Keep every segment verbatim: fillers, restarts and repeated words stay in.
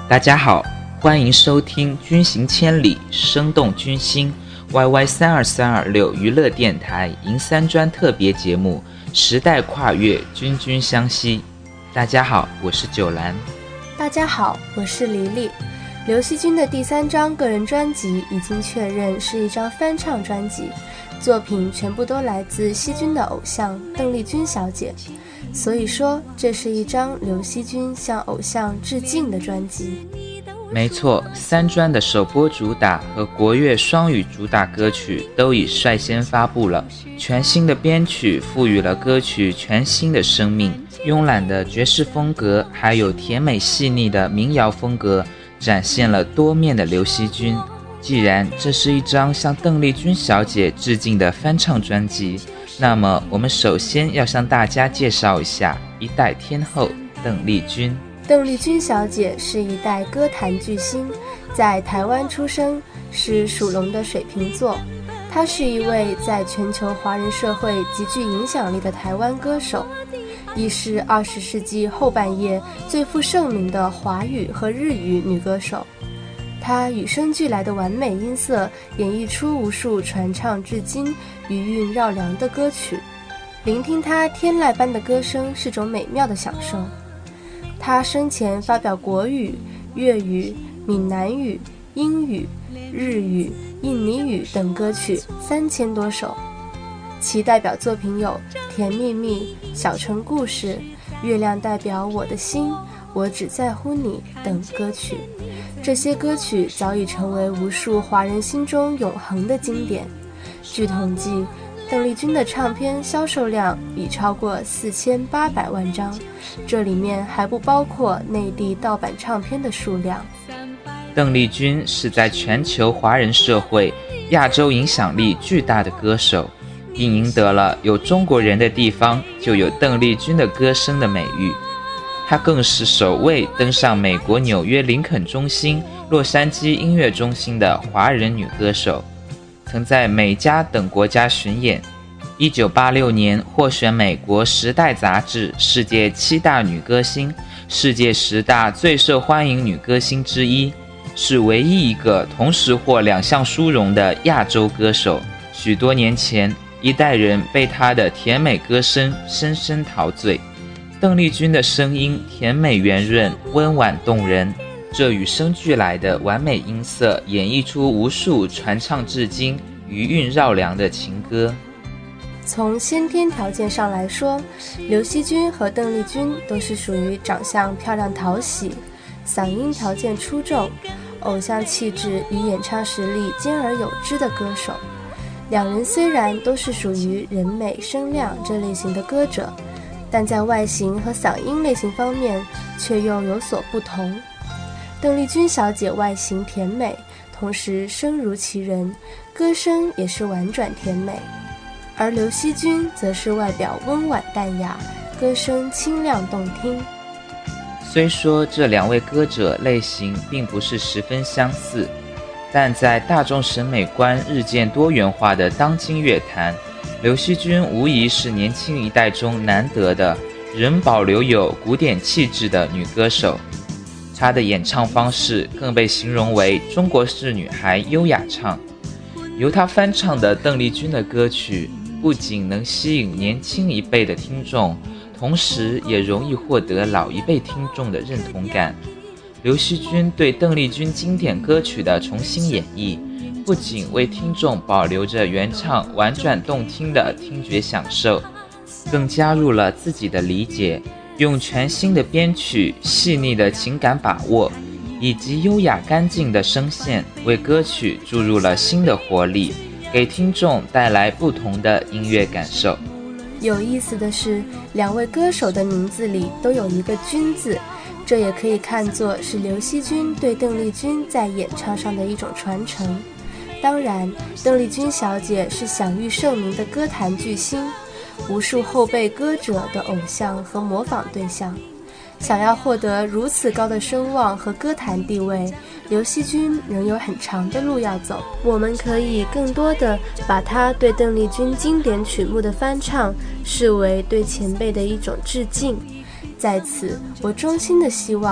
大家好，欢迎收听军行千里，声动军心 Y Y 三二三二六娱乐电台银三专特别节目时代跨越，军军相惜。大家好，我是九兰。 大家好，我是黎黎。刘惜君的第三张个人专辑已经确认是一张翻唱专辑，作品全部都来自惜君的偶像邓丽君小姐，所以说这是一张刘惜君向偶像致敬的专辑。 没错，三专的首播主打和国乐双语主打歌曲都已率先发布了，全新的编曲赋予了歌曲全新的生命，慵懒的爵士风格还有甜美细腻的民谣风格展现了多面的刘惜君。既然这是一张向邓丽君小姐致敬的翻唱专辑，那么我们首先要向大家介绍一下一代天后邓丽君。 邓丽君小姐是一代歌坛巨星，在台湾出生，是属龙的水瓶座。她是一位在全球华人社会极具影响力的台湾歌手，亦是二十世纪后半叶最负盛名的华语和日语女歌手。她与生俱来的完美音色演绎出无数传唱至今、余韵绕梁的歌曲。聆听她天籁般的歌声是种美妙的享受。她生前发表国语、粤语、闽南语、英语、日语、印尼语等歌曲三千多首，其代表作品有《甜蜜蜜》、《小城故事》、《月亮代表我的心》、《我只在乎你》等歌曲。这些歌曲早已成为无数华人心中永恒的经典。据统计，邓丽君的唱片销售量已超过四千八百万张，这里面还不包括内地盗版唱片的数量。 邓丽君是在全球华人社会、亚洲影响力巨大的歌手，并赢得了有中国人的地方就有邓丽君的歌声的美誉。她更是首位登上美国纽约林肯中心、洛杉矶音乐中心的华人女歌手，曾在美加等国家巡演。一九八六年获选美国《时代》杂志世界七大女歌星、世界十大最受欢迎女歌星之一，是唯一一个同时获两项殊荣的亚洲歌手。许多年前，一代人被她的甜美歌声深深陶醉。邓丽君的声音甜美圆润、温婉动人，这与生俱来的完美音色演绎出无数传唱至今、余韵绕梁的情歌。 从先天条件上来说，刘惜君和邓丽君都是属于长相漂亮讨喜、嗓音条件出众、偶像气质与演唱实力兼而有之的歌手。两人虽然都是属于人美声亮这类型的歌者，但在外形和嗓音类型方面却又有所不同。邓丽君小姐外形甜美，同时声如其人，歌声也是婉转甜美，而刘惜君则是外表温婉淡雅，歌声清亮动听。 虽说这两位歌者类型并不是十分相似，但在大众审美观日渐多元化的当今乐坛，刘惜君无疑是年轻一代中难得的仍保留有古典气质的女歌手。她的演唱方式更被形容为中国式女孩优雅唱。由她翻唱的邓丽君的歌曲不仅能吸引年轻一辈的听众，同时也容易获得老一辈听众的认同感。刘惜君对邓丽君经典歌曲的重新演绎，不仅为听众保留着原唱婉转动听的听觉享受，更加入了自己的理解，用全新的编曲、细腻的情感把握，以及优雅干净的声线，为歌曲注入了新的活力，给听众带来不同的音乐感受。 有意思的是，两位歌手的名字里都有一个君字，这也可以看作是刘惜君对邓丽君在演唱上的一种传承。当然，邓丽君小姐是享誉盛名的歌坛巨星，无数后辈歌者的偶像和模仿对象。想要获得如此高的声望和歌坛地位，刘惜君仍有很长的路要走。我们可以更多的把她对邓丽君经典曲目的翻唱视为对前辈的一种致敬。在此，我衷心的希望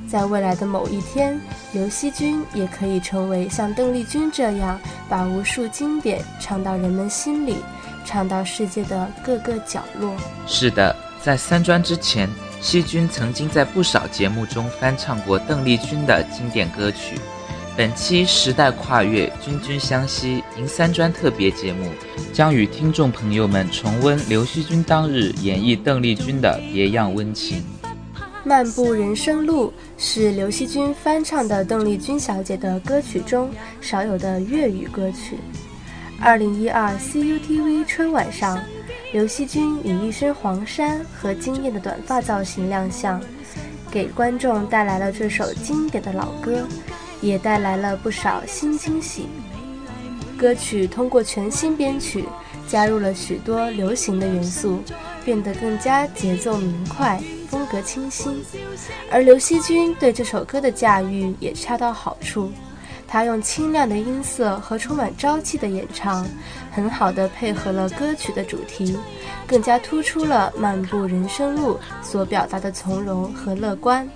在未来的某一天，刘惜君也可以成为像邓丽君这样，把无数经典唱到人们心里，唱到世界的各个角落。 是的，在三专之前，惜君曾经在不少节目中翻唱过邓丽君的经典歌曲。本期时代跨越君君相惜迎三专特别节目，将与听众朋友们重温刘惜君当日演绎邓丽君的别样温情。 漫步人生路是刘惜君翻唱的邓丽君小姐的歌曲中少有的粤语歌曲。二零一二 C U T V 春晚上，刘惜君以一身黄衫和惊艳的短发造型亮相，给观众带来了这首经典的老歌，也带来了不少新惊喜。歌曲通过全新编曲，加入了许多流行的元素，变得更加节奏明快，风格清新。而刘惜君对这首歌的驾驭也恰到好处，她用清亮的音色和充满朝气的演唱，很好地配合了歌曲的主题，更加突出了漫步人生路所表达的从容和乐观。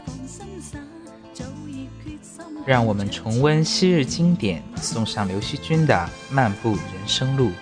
让我们重温昔日经典，送上刘惜君的《漫步人生路》。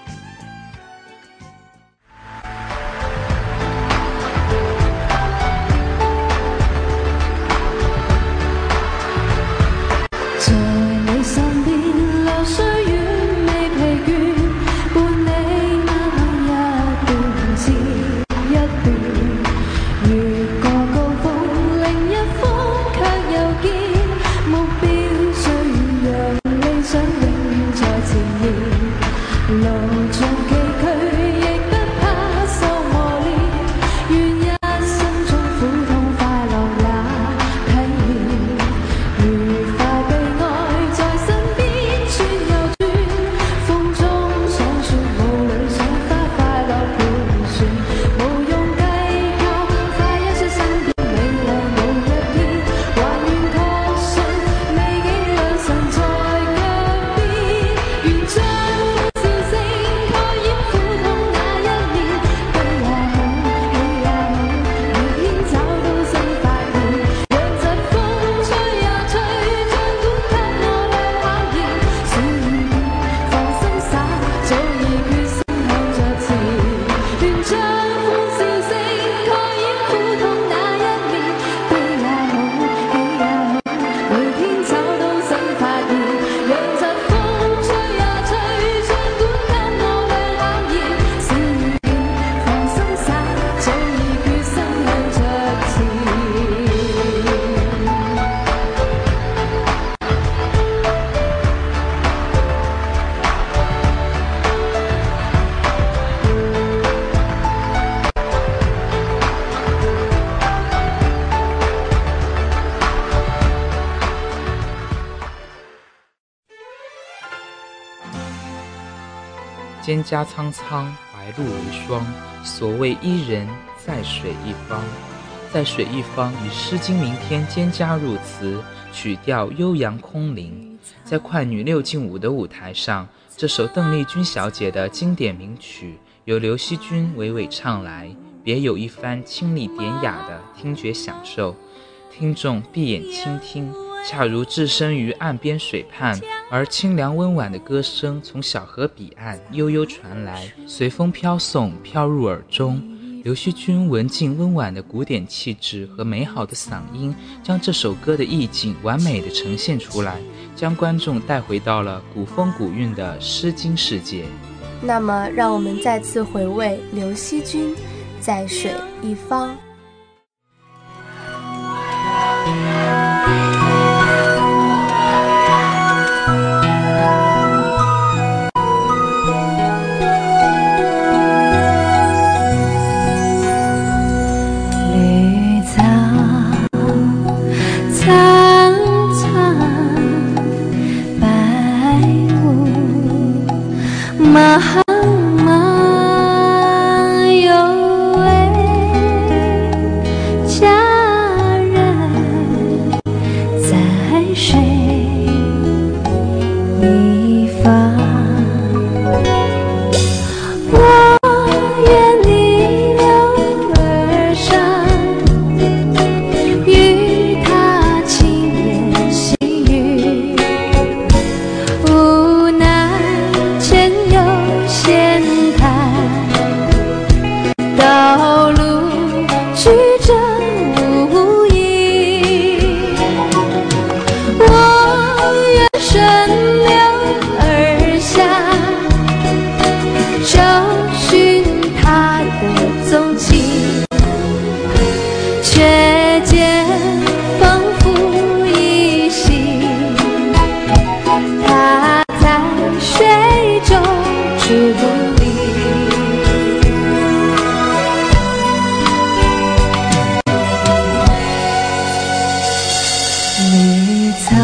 蒹葭苍苍，白露为霜。所谓伊人，在水一方。在水一方以《诗经》名篇蒹葭入词，曲调悠扬空灵。在快女六进舞的舞台上，这首邓丽君小姐的经典名曲由刘惜君娓娓唱来，别有一番清丽典雅的听觉享受。听众闭眼倾听，恰如置身于岸边水畔，而清凉温婉的歌声从小河彼岸悠悠传来，随风飘送，飘入耳中。刘惜君文静温婉的古典气质和美好的嗓音，将这首歌的意境完美地呈现出来，将观众带回到了古风古韵的诗经世界。 那么让我们再次回味刘惜君在水一方。 茫茫有为绿草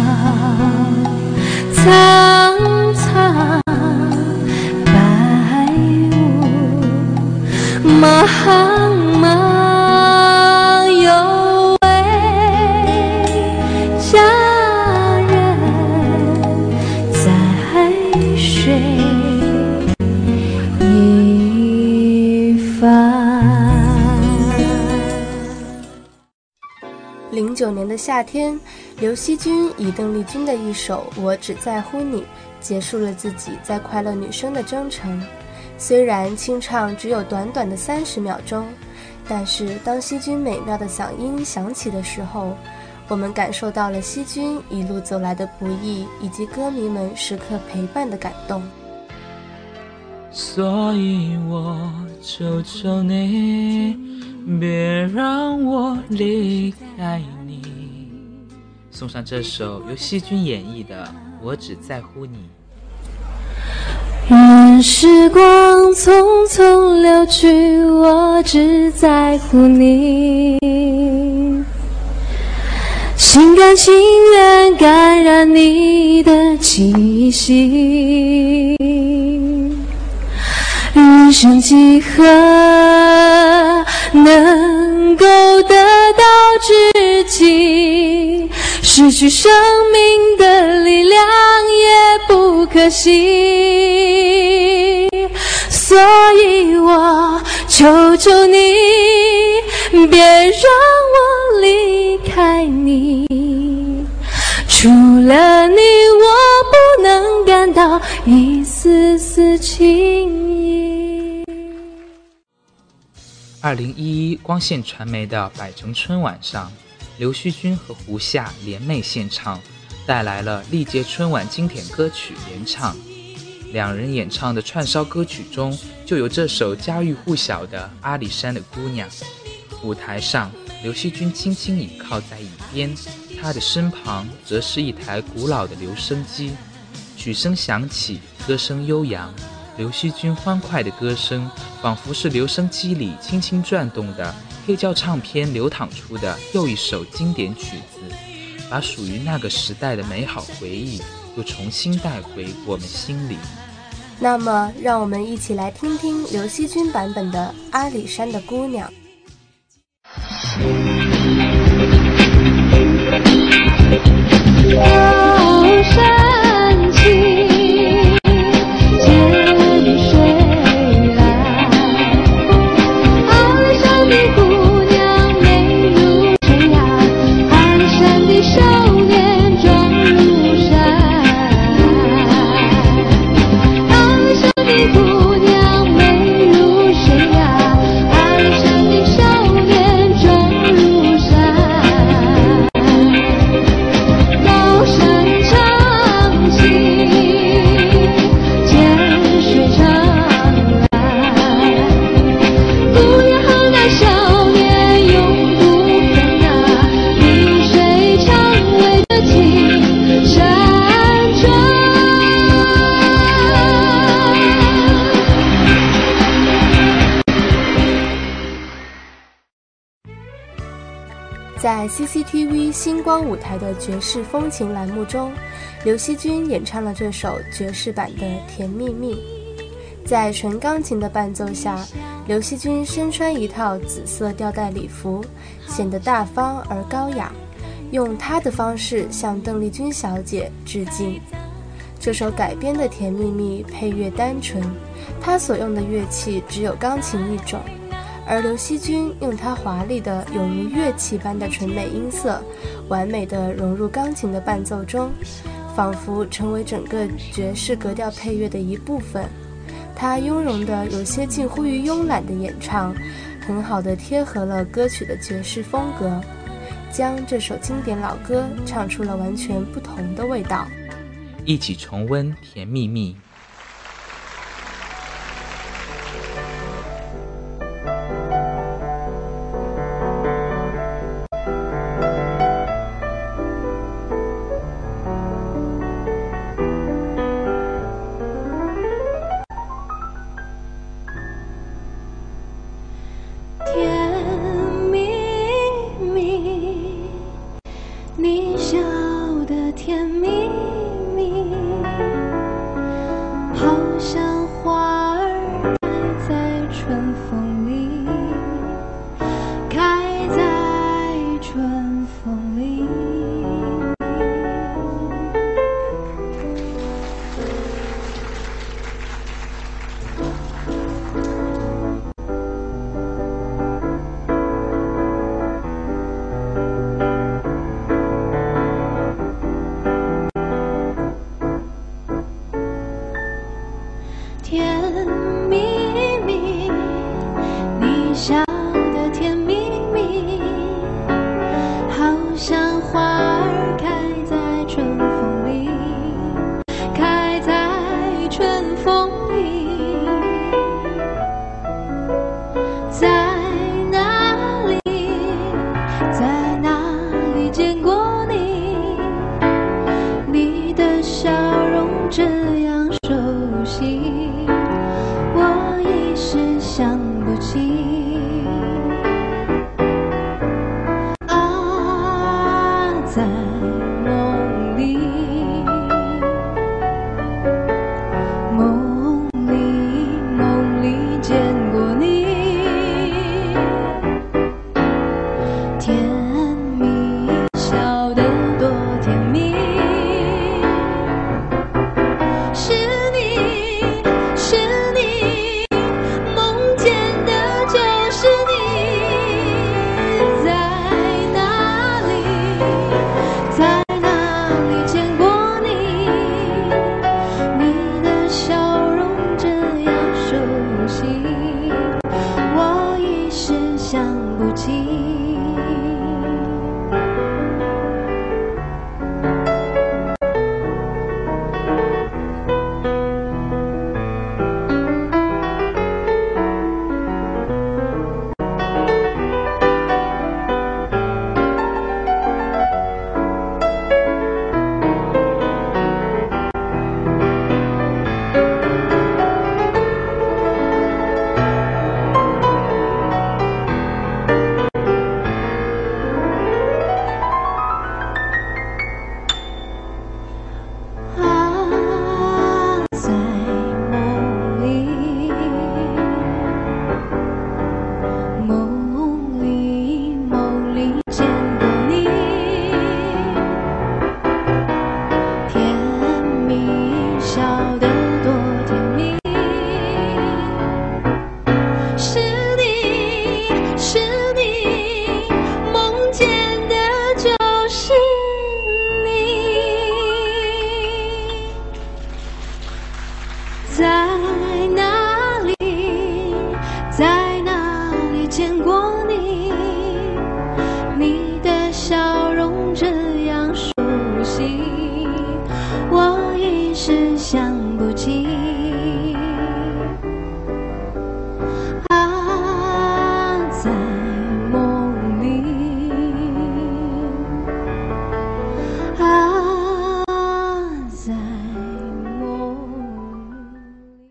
苍苍，白雾茫茫，有位佳人在水一方。 零九年的夏天，刘惜君以邓丽君的一首《我只在乎你》结束了自己在快乐女声的征程。虽然清唱只有短短的三十秒钟，但是当惜君美妙的嗓音响起的时候，我们感受到了惜君一路走来的不易，以及歌迷们时刻陪伴的感动。 所以我求求你，别让我离开你。送上这首由惜君演绎的《我只在乎你》。 任时光匆匆流去，我只在乎你，心甘情愿感染你的气息。人生几何能够得到知己，失去生命的力量也不可惜。所以我求求你，别让我离开你，除了你我不能感到一丝丝情意。 二零一一光线传媒的百城春晚上，刘惜君和胡夏联袂献唱，带来了历届春晚经典歌曲联唱。两人演唱的串烧歌曲中就有这首家喻户晓的《阿里山的姑娘》。舞台上，刘惜君轻轻倚靠在椅边，她的身旁则是一台古老的留声机。曲声响起，歌声悠扬，刘惜君欢快的歌声仿佛是留声机里轻轻转动的黑胶唱片流淌出的又一首经典曲子，把属于那个时代的美好回忆又重新带回我们心里。 那么让我们一起来听听刘惜君版本的《阿里山的姑娘》。 高山青，涧水蓝，阿里山的姑娘美如水呀，阿里山的少年壮如山，阿里山的姑娘美如水呀，阿里山的少年壮如山。高山长青，涧水长蓝，姑娘和那少年永不分啊，绿水长围着青山转。 在 C C T V 星光舞台的爵士风情栏目中，刘惜君演唱了这首爵士版的《甜蜜蜜》。在纯钢琴的伴奏下，刘惜君身穿一套紫色吊带礼服，显得大方而高雅，用她的方式向邓丽君小姐致敬。这首改编的《甜蜜蜜》配乐单纯，她所用的乐器只有钢琴一种，而刘惜君用她华丽的有如乐器般的纯美音色，完美地融入钢琴的伴奏中，仿佛成为整个爵士格调配乐的一部分。她雍容的有些近乎于慵懒的演唱，很好地贴合了歌曲的爵士风格，将这首经典老歌唱出了完全不同的味道。 一起重温《甜蜜蜜》。 甜蜜蜜，你甜蜜蜜，好像花儿开在春风里，开在春风里。甜蜜蜜，你笑得甜蜜蜜，好像花儿开在春风里，开在春风里。在哪里，在哪里见过你？你的笑容这样熟悉，我一时想不起。啊，在梦里，梦里，梦里见过你，甜蜜，笑得多甜蜜。是你，是你，梦见的就是你。在哪里，在哪里见过你？你的笑容这样熟悉，我一时想不起。啊，在梦里，梦里，梦里见过你，甜蜜，笑得多甜蜜。是你，是你，梦见的就是你。在哪里，在哪里见过你？你的笑容这样熟悉，我一时想不起。啊，在梦里，啊，在梦里。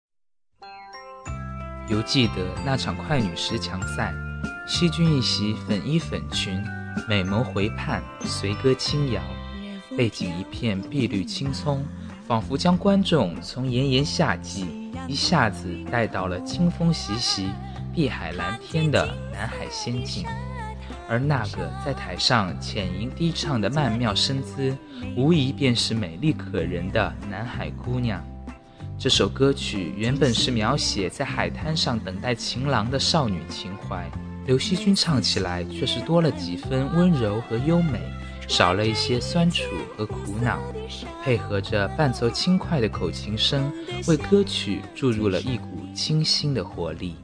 犹记得那场快女十强赛，细君一袭粉衣粉裙，美眸回盼，随歌轻摇，背景一片碧绿青葱，仿佛将观众从炎炎夏季一下子带到了清风习习、碧海蓝天的南海仙境。而那个在台上浅吟低唱的曼妙身姿，无疑便是美丽可人的南海姑娘。这首歌曲原本是描写在海滩上等待情郎的少女情怀，刘惜君唱起来却是多了几分温柔和优美，少了一些酸楚和苦恼，配合着伴奏轻快的口琴声，为歌曲注入了一股清新的活力。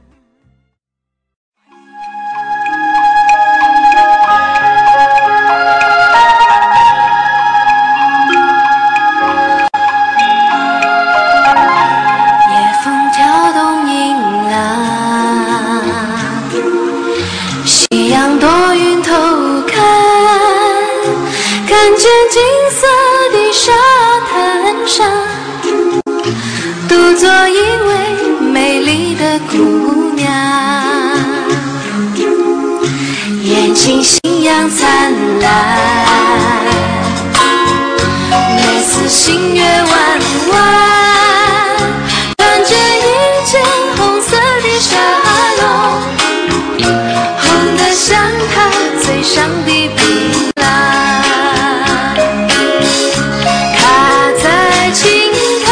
看见金色的沙滩上，独坐一位美丽的姑娘，眼睛星样灿烂， 星月弯弯，穿着一件红色的纱笼，红得像他嘴上的槟榔。他在轻弹，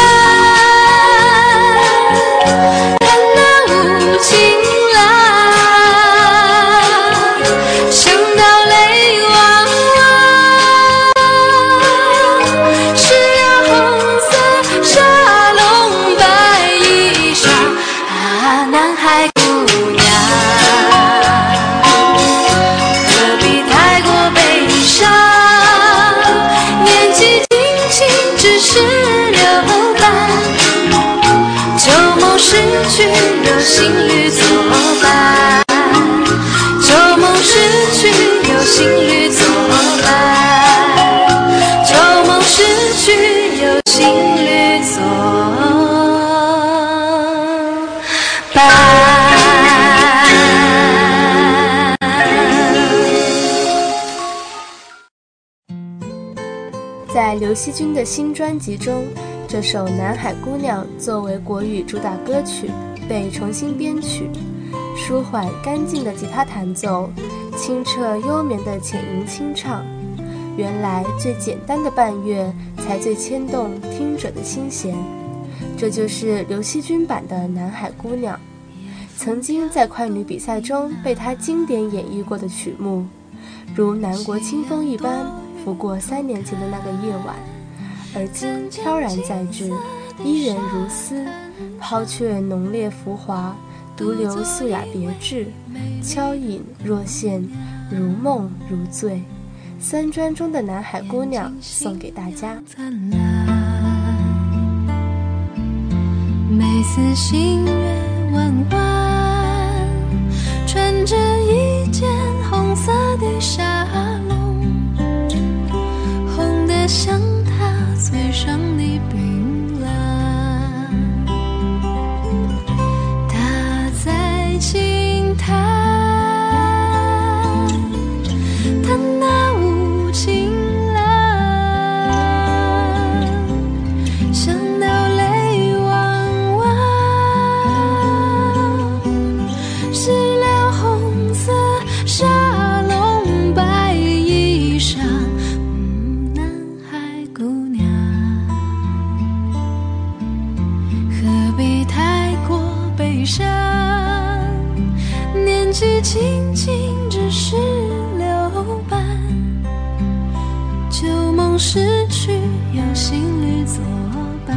弹那无情郎，想到泪汪汪，是呀红色纱笼白衣裳啊，南海姑娘。何必太过悲伤，年纪轻轻只是六班，旧梦逝去有新侣作伴，旧梦逝去有新侣作伴，旧梦逝去有新侣作伴。 在刘惜君的新专辑中，这首《南海姑娘》作为国语主打歌曲被重新编曲，舒缓干净的吉他弹奏，清澈优绵的浅吟清唱。原来最简单的伴乐才最牵动听者的心弦，这就是刘惜君版的《南海姑娘》。曾经在快女比赛中被她经典演绎过的曲目，如南国清风一般拂过三年前的那个夜晚，而今飘然在至，伊人如丝，抛却浓烈浮华，独留素雅别致，敲影若现，如梦如醉。三专中的南海姑娘送给大家。 每次星月弯弯，穿着一件红色的纱笼，红得像他嘴上的槟榔。他在轻弹，弹那无情郎，想到泪汪汪，湿了红色纱笼白衣裳。嗯，南海姑娘，何必太过悲伤？年纪轻轻只是六班，旧梦逝去有新侣作伴。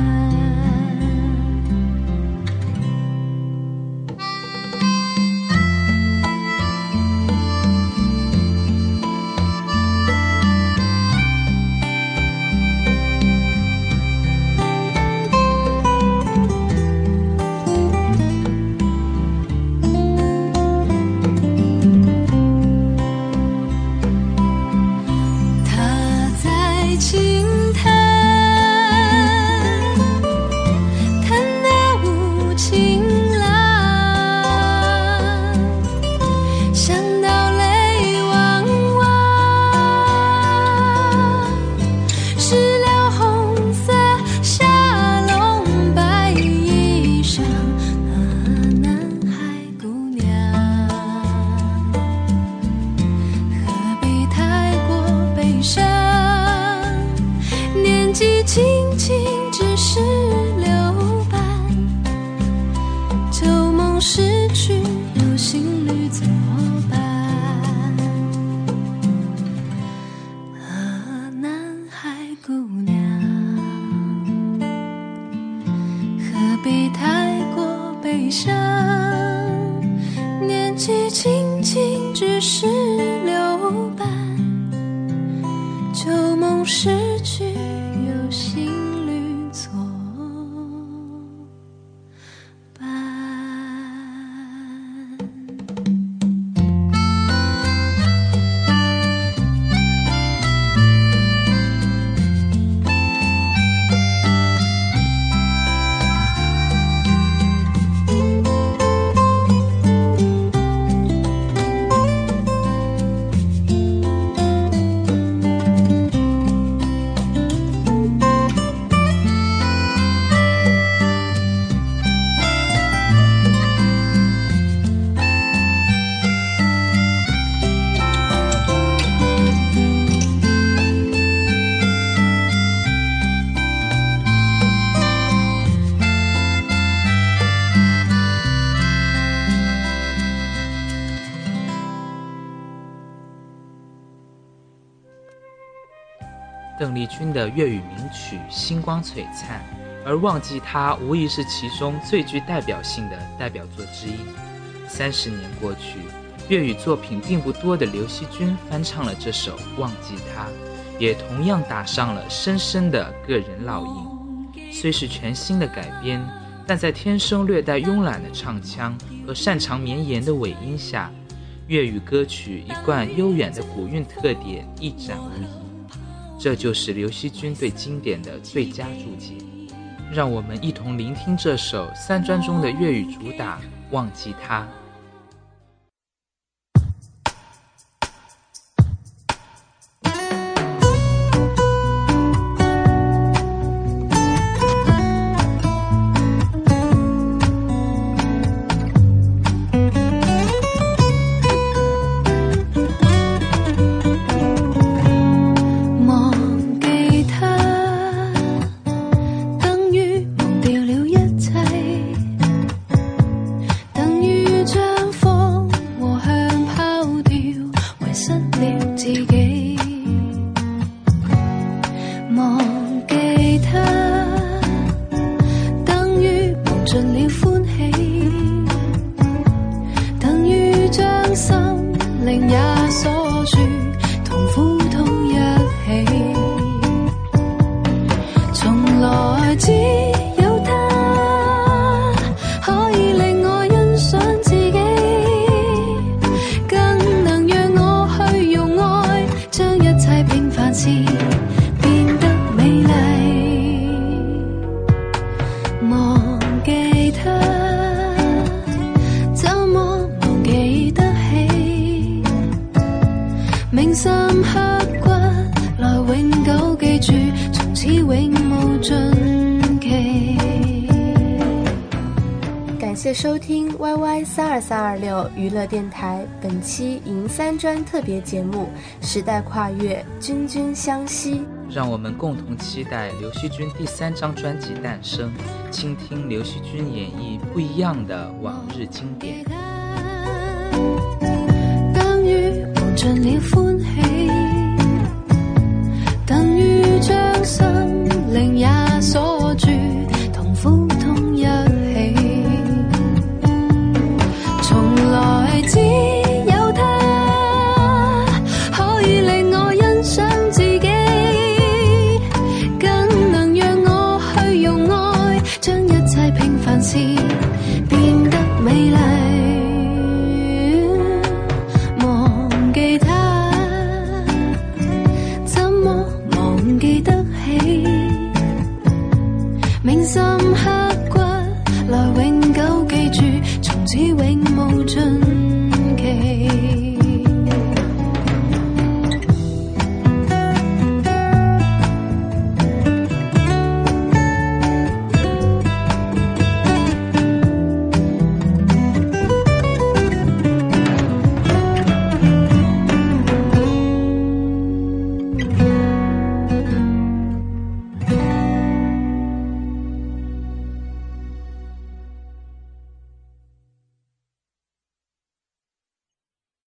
他在轻弹，弹那无情郎，想到泪汪汪，湿了红色纱笼白衣裳啊，南海姑娘，何必太过悲伤？年纪轻轻只是六班，旧梦逝去有新侣作伴啊，南海姑娘，何必太过悲伤？年纪轻轻只是六班，旧梦逝去有新侣作伴。 邓丽君的粤语名曲《星光璀璨》，而忘记他无疑是其中最具代表性的代表作之一。三十年过去，粤语作品并不多的刘惜君翻唱了这首《忘记他》，也同样打上了深深的个人烙印。虽是全新的改编，但在天生略带慵懒的唱腔和擅长绵延的尾音下，粤语歌曲一贯悠远的古韵特点一展无遗。这就是刘惜君对经典的最佳注解。让我们一同聆听这首三专中的粤语主打《忘记他》。 感谢收听 Y Y 三二三二六娱乐电台本期银三专特别节目《时代跨越，君君相惜》。 让我们共同期待刘惜君第三张专辑诞生，倾听刘惜君演绎不一样的往日经典。 當雨無盡了歡喜